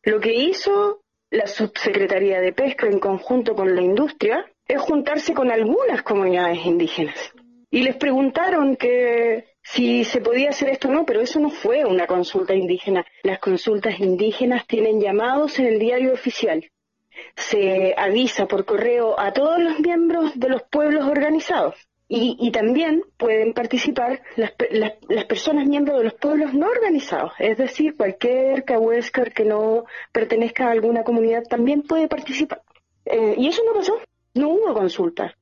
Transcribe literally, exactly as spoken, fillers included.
Lo que hizo la Subsecretaría de Pesca en conjunto con la industria es juntarse con algunas comunidades indígenas. Y les preguntaron que si se podía hacer esto o no, pero eso no fue una consulta indígena. Las consultas indígenas tienen llamados en el diario oficial. Se avisa por correo a todos los miembros de los pueblos organizados. Y, y también pueden participar las, las, las personas miembros de los pueblos no organizados, es decir, cualquier cahuéscar que no pertenezca a alguna comunidad también puede participar. Eh, y eso no pasó, no hubo consulta.